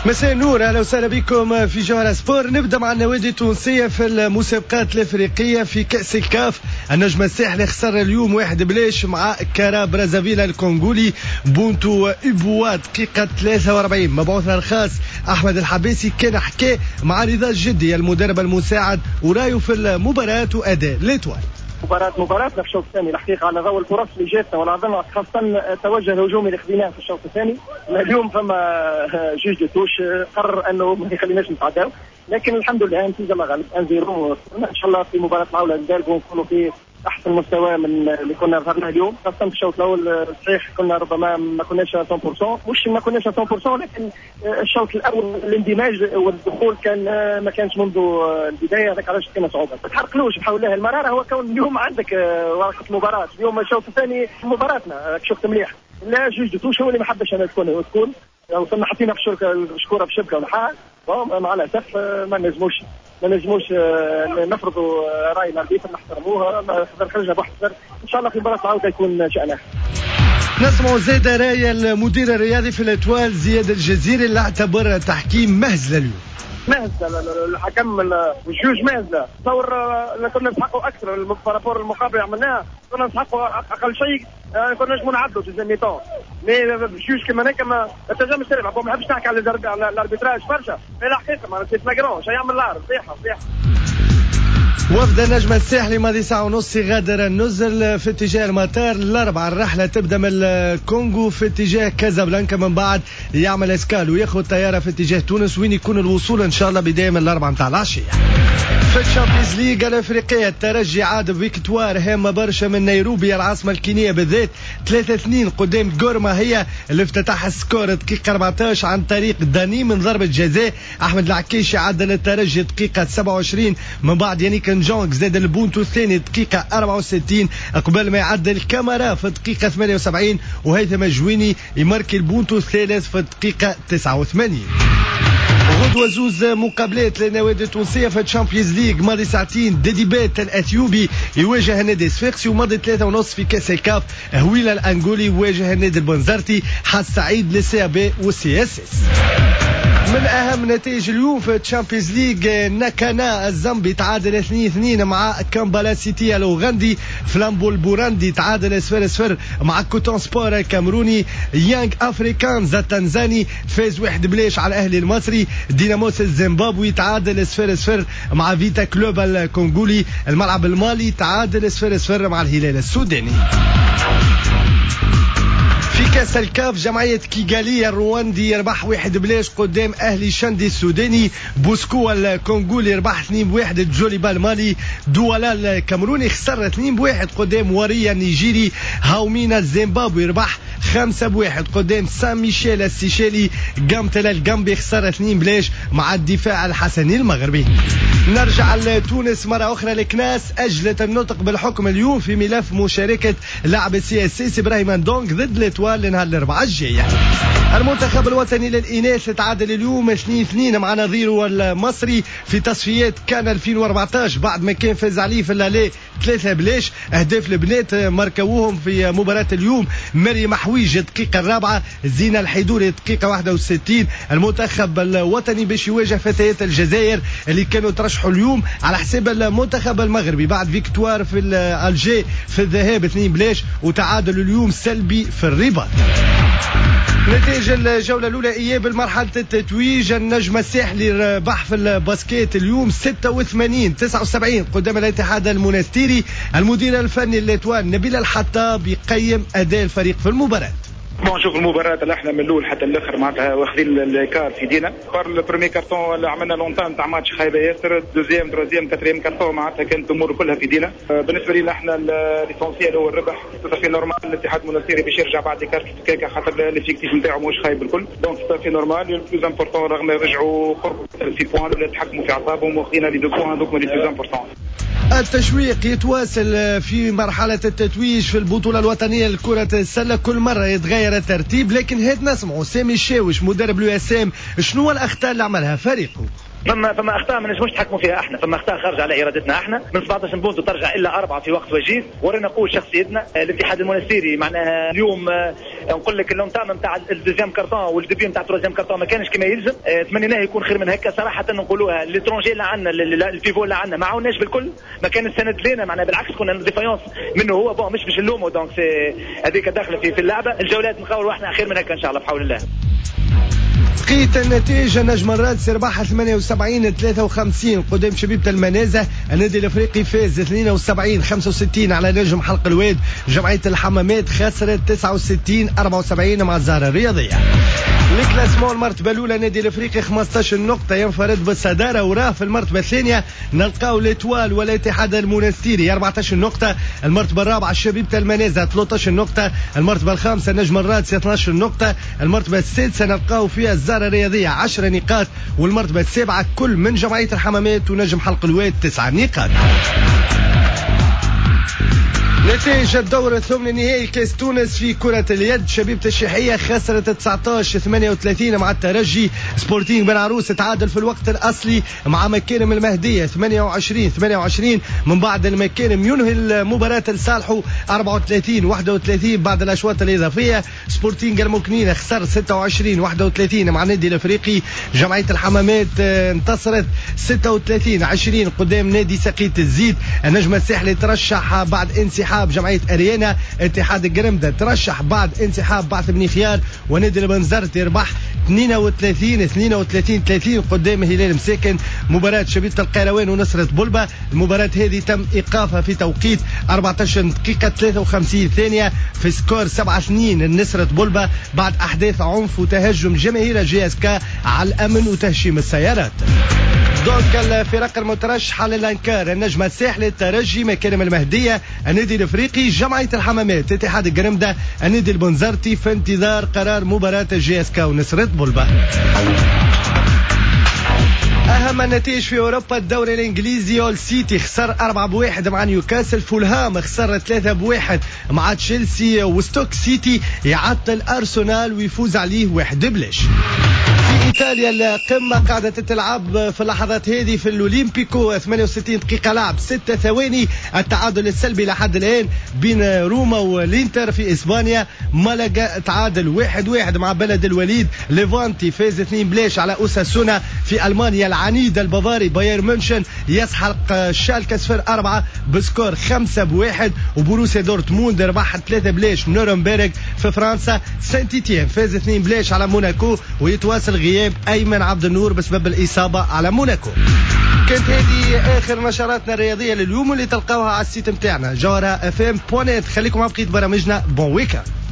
مساء النور، اهلا وسهلا بكم في جوهرة سبور. نبدا مع النوادي التونسيه في المسابقات الافريقيه في كاس الكاف. النجم الساحلي خسر اليوم 1-0 مع كارا برازافيلا الكونغولي. بونتو إبوا دقيقه 43. مبعوثنا الخاص احمد الحبيسي كان حكى مع رضا الجدي المدرب المساعد ورايه في المباراه واداء ليتوال. مباراتنا في الشوط الثاني الحقيقه على ضوء الفرص اللي جاتنا ونظن خاصه التوجه الهجومي اللي خذيناه في الشوط الثاني. اليوم فما جوج دو توش قرر انه ما يخليناش نتعداو، لكن الحمد لله نتيجه الله غالب 1-0. ان شاء الله في مباراه العوده نقدروا نكونوا في احسن مستوى من اللي كنا ظهرنا اليوم، خاصه في الشوط الاول. صحيح كنا ربما ما كناش 100%، مش ما كناش 100%، لكن الشوط الاول الاندماج والدخول كان ما كانش منذ البدايه، هذاك علاش كان صعوبه. ما تحرقلوش بحول الله المراره، هو كون اليوم عندك ورقه مباراه. اليوم الشوط الثاني مباراتنا شفت مليح، لا جوج دو توش هو اللي ما حبش انا تكون وصلنا حطينا في الشكوره في الشبكه ولا حاجه. مع الاسف ما نجموش نفرضوا راي الاربيتر، نحترموها، خرجنا بواحد صفر. ان شاء الله في مباراه العوده يكون شأنها. نسمع زيد راي المدير الرياضي في الاتوال زياد الجزيري اللي اعتبر تحكيم مهزله اليوم. مهزله الحكم والجوج مهزله. تصور كنا نسحقوا اكثر بارابور المقابله عملناها، كنا نسحقوا اقل شيء كنا نجموا نعدوا جزء ميتون. مي الجوج كما هكا ما تنجمش تلعب. ما نحبش نحكي على الاربيتراج برشا، مي الحقيقه ما نسيت ماكرون شو يعمل العرض صحيحه. وفد النجم الساحلي ماضي ساعة ونص غادر النزل في اتجاه المطار الأربعة. الرحلة تبدأ من الكونغو في اتجاه كازابلانكا، من بعد يعمل اسكال وياخذ طيارة في اتجاه تونس، وين يكون الوصول إن شاء الله بداية من الأربعة متاع العشية. في الشامبيونز ليج الافريقيه الترجي عاد بفيكتوار هامه برشا من نيروبي العاصمه الكينيه بالذات 3-2 قدام غورما. هي اللي افتتح السكور دقيقه 14 عن طريق داني من ضربه جزاء. احمد العكيشي عدل الترجي دقيقه 27، من بعد يانيك نجونغ زاد البونتو الثاني دقيقه 64 قبل ما يعدل كامارا في الدقيقه 78، وهيثم جويني يماركي البونتو الثالث في الدقيقه 89. غدوة زوز مقابلات للنوادي التونسية في الشامبيونز ليج. ماضي ساعتين ديديبات الأثيوبي يواجه النادي الصفاقسي، وماضي 3:30 في كأس الكاف هويلا الأنغولي يواجه النادي البنزرتي. حس سعيد للسي بي والسي اس اس. من أهم نتائج اليوم في الشامبيونز ليج، ناكانا الزامبي تعادل 2-2 مع كامبالا سيتي الأوغندي. فلامبو البوراندي تعادل 0-0 مع كوتون سبور الكامروني. يانغ أفريكانز التنزاني فاز 1-0 على الأهلي المصري. ديناموس الزيمبابوي تعادل 0-0 مع فيتا كلوب الكونغولي. الملعب المالي تعادل 0-0 مع الهلال السوداني. في كاس الكاف جمعية كيغالي الرواندي يربح 1-0 قدام أهلي شندي السوداني. بوسكو الكونغولي يربح 2-1 جوليبا المالي. دوالا الكامروني خسر 2-1 قدام واريا النيجيري. هاومينا الزيمبابوي يربح 5-1 قدام سان ميشيل السيشيلي. جامتلا الجامبي خسر 2-0 مع الدفاع الحسني المغربي. نرجع لتونس مرة أخرى. لكناس أجلت النطق بالحكم اليوم في ملف مشاركة لاعب السي اس اس إبراهيم اندونغ ضد الاتوال لنهار الأربعاء الجاي. المنتخب الوطني للإناث تعادل اليوم 2-2 مع نظيره المصري في تصفيات كان 2014 بعد ما كان فاز عليه في اللالي 3-0. أهداف البنات ماركوهم في مباراة اليوم مريم حويج الدقيقة 4، زينة الحيدوري الدقيقة 61. المنتخب الوطني باش يواجه فتيات الجزائر اللي كانوا ترشحوا اليوم على حساب المنتخب المغربي بعد فيكتوار في الجي في الذهاب 2-0 وتعادل اليوم سلبي في الرباط. نتائج الجولة الأولى إياب المرحلة التتويج. النجم الساحلي ربح في الباسكيت اليوم 86-79 قدام الاتحاد المنستيري. المدير الفني للاتوال نبيل الحطاب يقيم أداء الفريق في المباراة. نشوف المباراة اللي احنا من الاول حتى الاخر معناتها واخذين الكار في دينا. بار البريمي كارتون اللي عملنا لونتان تاع ماتش خايبه ياسر. دوزيام تروزيام كاتريام كارتون معناتها كانت الامور كلها في دينا. بالنسبه لنا احنا ليسونسيال هو الربح. في نورمال الاتحاد المنستيري باش يرجع بعد كار كيكا خاطر الافيكتيف نتاعو مش خايب الكل. دونك في نورمال البلوز امبورطون رغم رجعوا قرب في بوان ولا تحكموا في اعصابهم واخذين لي دو بوان دوك لي بلوز امبورطون. التشويق يتواصل في مرحلة التتويج في البطولة الوطنية لكرة السلة. كل مرة يتغير الترتيب، لكن هاد نسمعوا سامي الشاوش مدرب اليو اس ام شنو الأخطاء اللي عملها فريقه. فما اخطاء ما نجموش نتحكموا فيها احنا، فما اخطاء خارج على ارادتنا احنا. من 17 بونت ترجع الا 4 في وقت وجيز، ورينا قوه شخصيتنا. الاتحاد المنستيري معناها اليوم نقول لك اللونتام نتاع الدوزيام كارتون والديبي نتاع التروزيام كارتون ما كانش كما يلزم. تمنيناه يكون خير من هكا صراحه. نقولوها ليترونجي اللي عندنا البيفو اللي عندنا ما عاوناش بالكل، ما كان السند لينا معناها بالعكس كنا ديفايونس منه هو. بون مش نلومه، دونك هذيك داخله في اللعبه. الجولات نقاولوا احنا خير من هكا ان شاء الله بحول الله. بقيت النتيجة نجم الرادس ربح 78-53 قدام شبيبة المنازة. النادي الافريقي فاز 72-65 على نجم حلق الواد. جمعية الحمامات خسرت 69-74 مع الزهرة الرياضية. الكلاسمون المرتبة الأولى النادي الافريقي 15 نقطة ينفرد بالصدارة، وراه في المرتبة الثانية نلقاو الاتوال والاتحاد المنستيري 14 نقطة. المرتبة الرابعة شبيبة المنازة 13 نقطة. المرتبة الخامسة نجم الرادس 12 نقطة. المرتبة السادسة نلقاو فيها الزهرة الرياضية 10 نقاط. والمرتبة السابعة كل من جمعية الحمامات ونجم حلق الواد 9 نقاط. نتائج الدور الثمن النهائي كاس تونس في كرة اليد. شبيبة الشيحية خسرت 19-38 مع الترجي. سبورتينغ بن عروس تعادل في الوقت الأصلي مع مكارم المهدية 28-28 من بعد المكارم ينهي المباراة لصالحه 34-31 بعد الأشواط الإضافية. سبورتينغ المكنينة خسر 26-31 مع النادي الأفريقي. جمعية الحمامات انتصرت 36-20 قدام نادي سقيت الزيت. النجم الساحلي ترشح بعد انسحاب جمعية أريانا. اتحاد الجرمدة ترشح بعد انسحاب بعث بن خيار. ونادي البنزرت يربح 32-30 قدام هلال مساكن. مباراة شبيبة القيروان ونصرة بلبة، المباراة هذه تم إيقافها في توقيت 14 دقيقة 53 ثانية في سكور 7-2 لنصرة بلبة بعد أحداث عنف وتهجم جماهير GSK على الأمن وتهشيم السيارات. دونك الفرق المترشحة للأنكار النجم الساحلي، الترجي، مكارم المهدية، النادي الافريقي، جمعية الحمامات، اتحاد الجرمدة، النادي البنزرتي في انتظار قرار مباراة GSK ونصرة بلبة. أهم النتائج في أوروبا. الدوري الإنجليزي أول سيتي خسر 4-1 مع نيوكاسل. فولهام خسر 3-1 مع تشيلسي. وستوك سيتي يعطل أرسنال ويفوز عليه 1-0. في إيطاليا القمة قاعدة تلعب في اللحظات هذه في الأوليمبيكو. 68 دقيقة لعب 6 ثواني. التعادل السلبي لحد الآن بين روما والإنتر في إسبانيا. مالاغا تعادل 1-1 مع بلد الوليد. ليفانتي فاز 2-0 على أوساسونا. في ألمانيا العنيد البافاري بايرن مونشن يسحق شالكة 0-4 بسكور 5-1. وبروسيا دورتموند ربح 3-0 نورنبرغ. في فرنسا سانت إتيان فاز 2-0 على موناكو، ويتواصل غياب أيمن عبد النور بسبب الإصابة على موناكو. كانت هذه آخر نشراتنا الرياضية لليوم اللي تلقاوها على السيت متاعنا جوهرة FM.net. خليكم مع بقية برامجنا. بون ويكند.